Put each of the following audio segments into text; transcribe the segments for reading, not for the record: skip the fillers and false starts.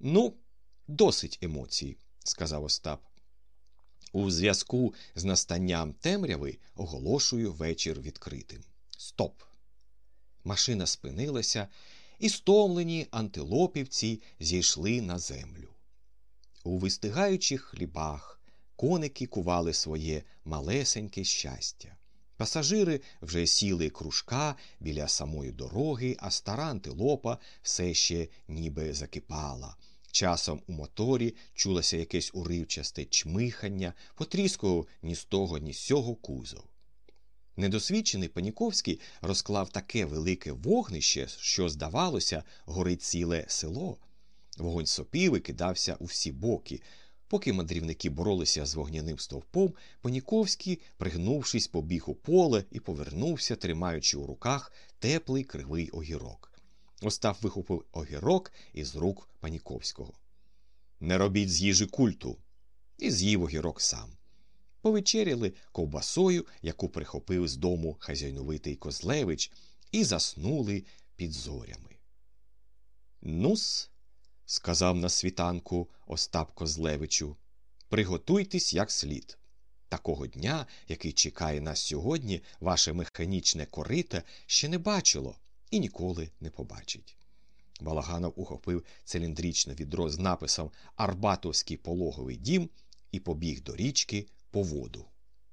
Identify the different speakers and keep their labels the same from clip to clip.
Speaker 1: «Ну, досить емоцій», – сказав Остап. «У зв'язку з настанням темряви оголошую вечір відкритим. Стоп!» Машина спинилася, і стомлені антилопівці зійшли на землю. У вистигаючих хлібах коники кували своє малесеньке щастя. Пасажири вже сіли кружка біля самої дороги, а стара антилопа все ще ніби закипала. Часом у моторі чулося якесь уривчасте чмихання, потріскував ні з того, ні з сього кузов. Недосвідчений Паніковський розклав таке велике вогнище, що, здавалося, горить ціле село. Вогонь сопів і кидався у всі боки. Поки мандрівники боролися з вогняним стовпом, Паніковський, пригнувшись, побіг у поле і повернувся, тримаючи у руках теплий кривий огірок. Остап вихопив огірок із рук Паніковського. «Не робіть з їжі культу!» І з'їв огірок сам. Повечеряли ковбасою, яку прихопив з дому хазяйновитий Козлевич, і заснули під зорями. «Ну-с», – сказав на світанку Остап Козлевичу, – «приготуйтесь як слід. Такого дня, який чекає нас сьогодні, ваше механічне корито ще не бачило і ніколи не побачить». Балаганов ухопив циліндричне відро з написом «Арбатовський пологовий дім» і побіг до річки по воду.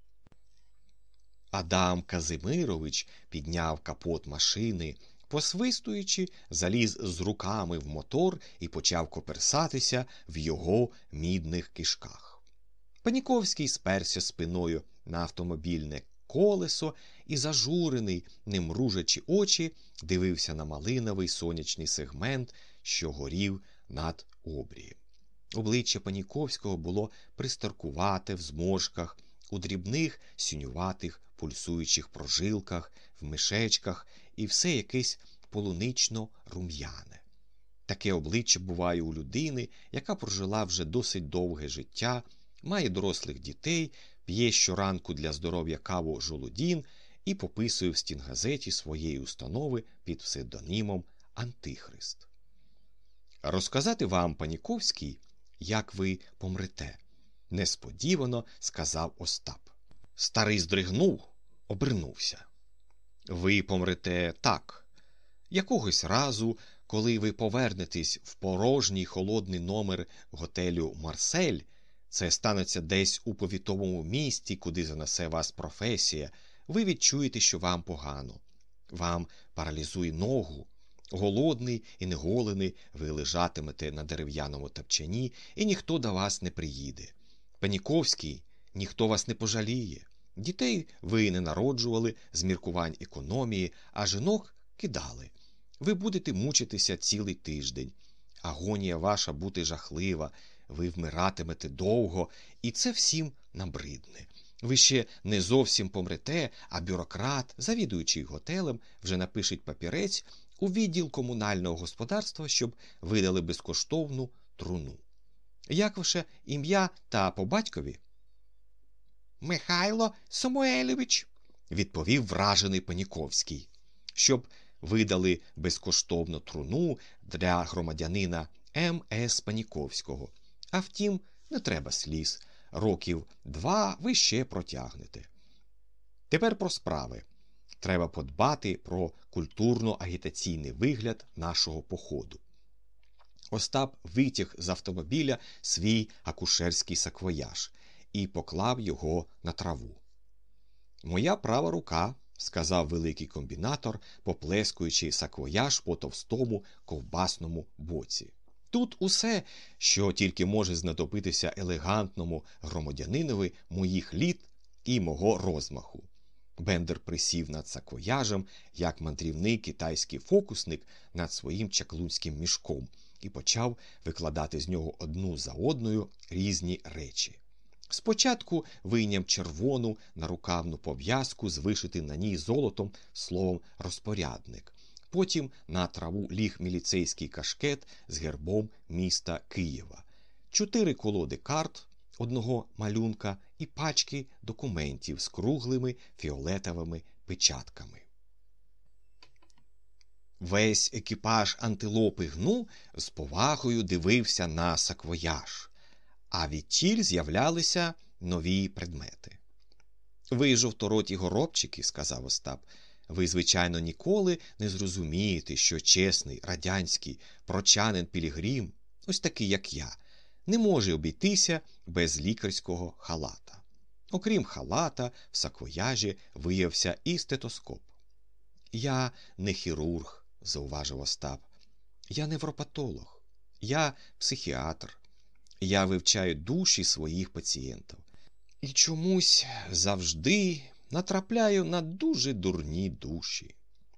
Speaker 1: Адам Казимирович підняв капот машини, посвистуючи, заліз з руками в мотор і почав коперсатися в його мідних кишках. Паніковський сперся спиною на автомобільне колесо і, зажурений, не мружачи очі, дивився на малиновий сонячний сегмент, що горів над обрієм. Обличчя Паніковського було пристаркувате в зморшках, у дрібних, синюватих, пульсуючих прожилках, в мишечках і все якесь полунично-рум'яне. Таке обличчя буває у людини, яка прожила вже досить довге життя, має дорослих дітей, п'є щоранку для здоров'я каву «Жолудін» і пописує в стінгазеті своєї установи під псевдонімом «Антихрист». «Розказати вам, Паніковський, як ви помрете», – несподівано сказав Остап. Старий здригнув, обернувся. «Ви помрете так. Якогось разу, коли ви повернетесь в порожній холодний номер готелю «Марсель», це станеться десь у повітовому місті, куди занесе вас професія, ви відчуєте, що вам погано. Вам паралізує ногу. Голодний і неголений ви лежатимете на дерев'яному тапчані, і ніхто до вас не приїде. Паніковський, ніхто вас не пожаліє. Дітей ви не народжували з міркувань економії, а жінок кидали. Ви будете мучитися цілий тиждень. Агонія ваша буде жахлива, ви вмиратимете довго, і це всім набридне. Ви ще не зовсім помрете, а бюрократ, завідуючий готелем, вже напишеть папірець у відділ комунального господарства, щоб видали безкоштовну труну. Як ваше ім'я та по батькові? «Михайло Самуелевич», – відповів вражений Паніковський. Щоб видали безкоштовну труну для громадянина М.С. Паніковського. А втім, не треба сліз. Років 2 ви ще протягнете. Тепер про справи. Треба подбати про культурно-агітаційний вигляд нашого походу. Остап витяг з автомобіля свій акушерський саквояж і поклав його на траву. «Моя права рука», – сказав великий комбінатор, поплескуючи саквояж по товстому ковбасному боці. «Тут усе, що тільки може знадобитися елегантному громадянинові моїх літ і мого розмаху». Бендер присів над саквояжем, як мандрівний китайський фокусник над своїм чаклунським мішком, і почав викладати з нього одну за одною різні речі. Спочатку вийняв червону нарукавну пов'язку з вишитим на ній золотом словом «розпорядник». Потім на траву ліг міліцейський кашкет з гербом міста Києва, 4 колоди карт, одного малюнка і пачки документів з круглими фіолетовими печатками. Весь екіпаж антилопи Гну з повагою дивився на саквояж, а відтіль з'являлися нові предмети. «Ви, жовтороті горобчики, – сказав Остап, – ви, звичайно, ніколи не зрозумієте, що чесний радянський прочанин-пілігрим, ось такий, як я, не може обійтися без лікарського халата. Окрім халата, в саквояжі виявився і стетоскоп. Я не хірург, – зауважив Остап. Я невропатолог. Я психіатр. Я вивчаю душі своїх пацієнтів. І чомусь завжди натрапляю на дуже дурні душі.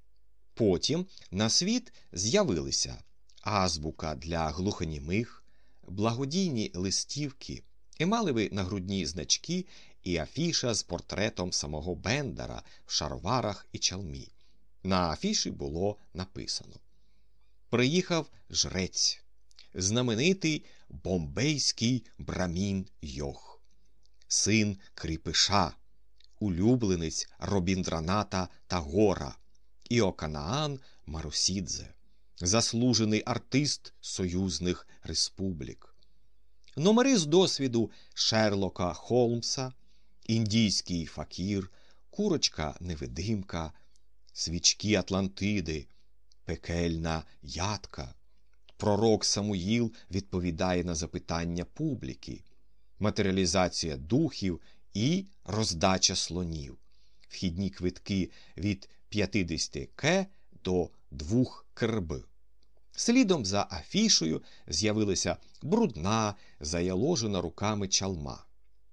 Speaker 1: Потім на світ з'явилися азбука для глухонімих, благодійні листівки, емалеві нагрудні значки і афіша з портретом самого Бендера в шароварах і чалмі. На афіші було написано: «Приїхав жрець, знаменитий бомбейський брамін Йох, син Кріпиша, улюбленець Робіндраната Тагора, Іоканаан Марусідзе, заслужений артист союзних республік. Номери з досвіду Шерлока Холмса, індійський факір, курочка-невидимка, свічки Атлантиди, пекельна ядка, пророк Самуїл відповідає на запитання публіки, матеріалізація духів і роздача слонів, вхідні квитки від 50 к до 2 крб». Слідом за афішою з'явилася брудна, заяложена руками чалма.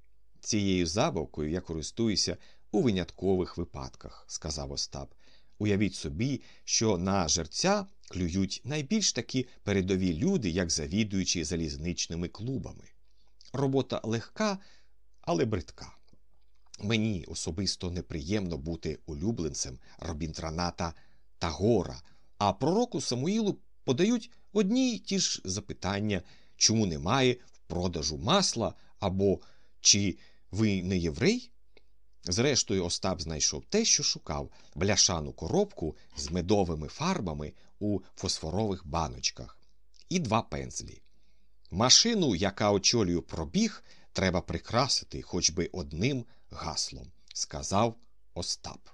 Speaker 1: «Цією забавкою я користуюся у виняткових випадках», – сказав Остап. «Уявіть собі, що на жерця клюють найбільш такі передові люди, як завідуючі залізничними клубами. Робота легка, але бридка. Мені особисто неприємно бути улюбленцем Робіндраната Тагора, а пророку Самуїлу подають одні й ті ж запитання: чому немає в продажу масла, або чи ви не єврей?» Зрештою, Остап знайшов те, що шукав – бляшану коробку з медовими фарбами у фосфорових баночках і 2 пензлі. «Машину, яка очолює пробіг, треба прикрасити хоч би одним гаслом», – сказав Остап.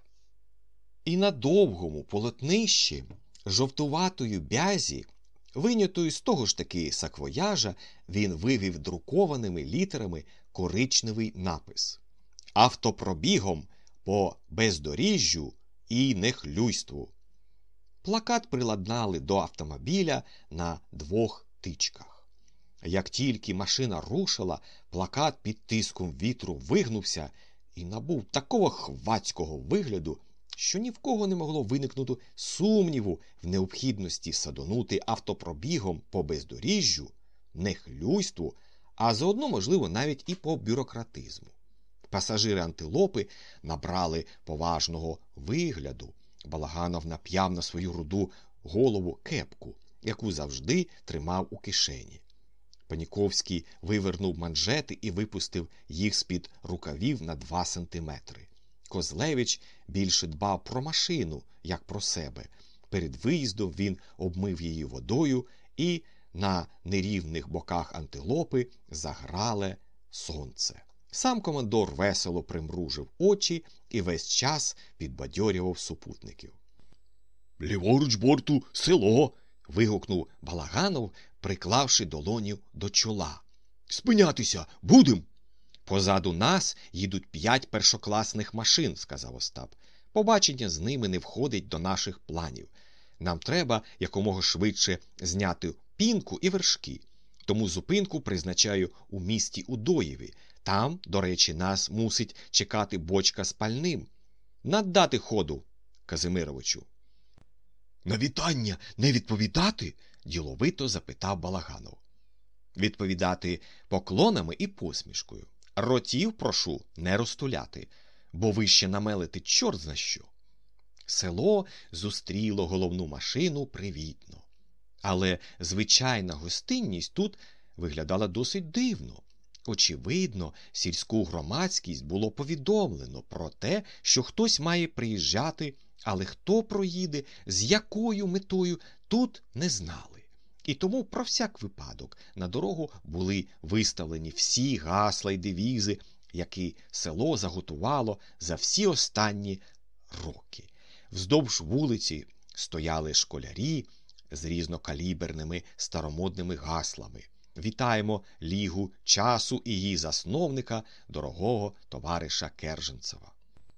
Speaker 1: І на довгому полотнищі жовтуватою бязі, вийнятою з того ж таки саквояжа, він вивів друкованими літерами коричневий напис: «Автопробігом по бездоріжжю і нехлюйству». Плакат приладнали до автомобіля на 2 тичках. Як тільки машина рушила, плакат під тиском вітру вигнувся і набув такого хвацького вигляду, що ні в кого не могло виникнути сумніву в необхідності садонути автопробігом по бездоріжжю, нехлюйству, а заодно, можливо, навіть і по бюрократизму. Пасажири антилопи набрали поважного вигляду. Балаганов нап'яв на свою руду голову кепку, яку завжди тримав у кишені. Паніковський вивернув манжети і випустив їх з-під рукавів на 2 сантиметри. Козлевич більше дбав про машину, як про себе. Перед виїздом він обмив її водою, і на нерівних боках антилопи заграле сонце. Сам командор весело примружив очі і весь час підбадьорював супутників. «Ліворуч борту село!» – вигукнув Балаганов, приклавши долоню до чола. «Спинятися будем!» «Позаду нас їдуть 5 першокласних машин», – сказав Остап. «Побачення з ними не входить до наших планів. Нам треба якомога швидше зняти пінку і вершки. Тому зупинку призначаю у місті Удоєві. Там, до речі, нас мусить чекати бочка з пальним. Наддати ходу, Казимировичу». «На вітання не відповідати?» – діловито запитав Балаганов. «Відповідати поклонами і посмішкою. Ротів прошу не розтуляти, бо ви ще намелите чорт зна що». Село зустріло головну машину привітно. Але звичайна гостинність тут виглядала досить дивно. Очевидно, сільську громадськість було повідомлено про те, що хтось має приїжджати Але хто проїде, з якою метою, тут не знали. І тому про всяк випадок на дорогу були виставлені всі гасла й девізи, які село заготувало за всі останні роки. Вздовж вулиці стояли школярі з різнокаліберними старомодними гаслами. Вітаємо Лігу часу і її засновника, дорогого товариша Керженцева.